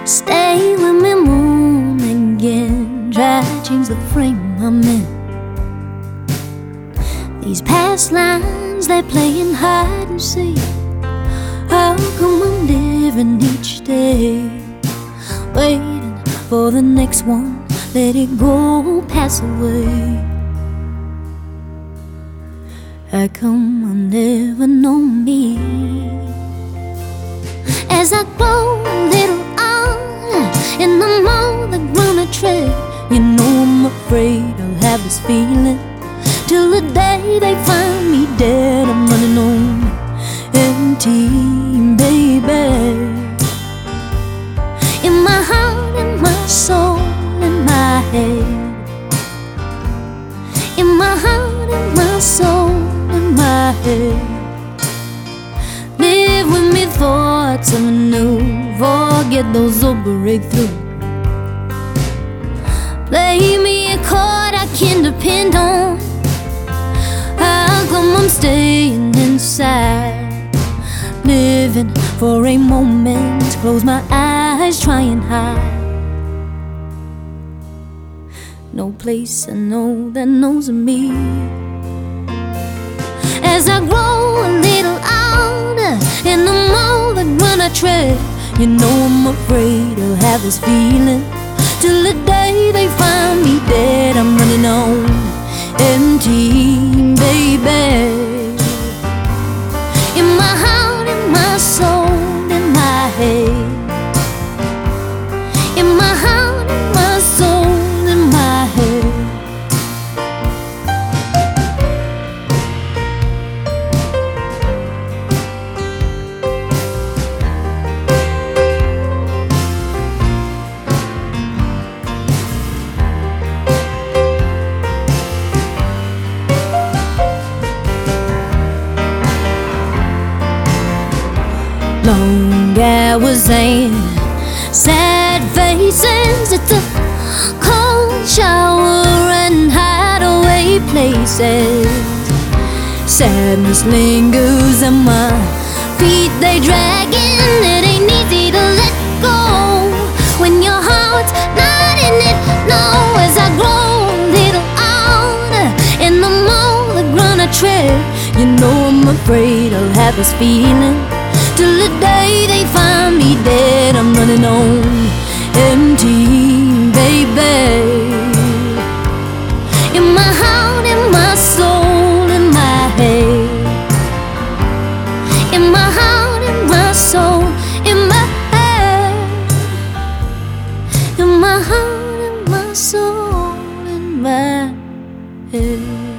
Stay with me, moon again. Try to change the frame I'm in. These past lines, they're playing hide and seek. How come I'm living each day, waiting for the next one? Let it go, pass away. How come I never know me? As I grow a little older and I'm all the gonna tread, you know I'm afraid I'll have this feeling till the day they find me dead. I'm running on empty, baby. In my heart, in my soul, in my head. In my heart, in my soul, in my head. Live with me, thoughts of new. Forget those old breakthrough. Play me a chord I can depend on. How come I'm staying inside, living for a moment? Close my eyes, try and hide. No place I know that knows me. As I grow a little older and I'm all the ground I tread, you know I'm afraid I'll have this feeling till the day they find me dead. I'm running on empty, baby. In my heart, in my soul, in my head. In my heart, in my soul, in my head. Long hours and sad faces. It's a cold shower and hideaway places. Sadness lingers and my feet they dragging. It ain't easy to let go when your heart's not in it. No, as I grow a little older and I'm all the ground I tread, you know I'm afraid I'll have this feeling till the day they find me dead. I'm running on empty, baby. In my heart, in my soul, in my head. In my heart, in my soul, in my head. In my heart, in my soul, in my head.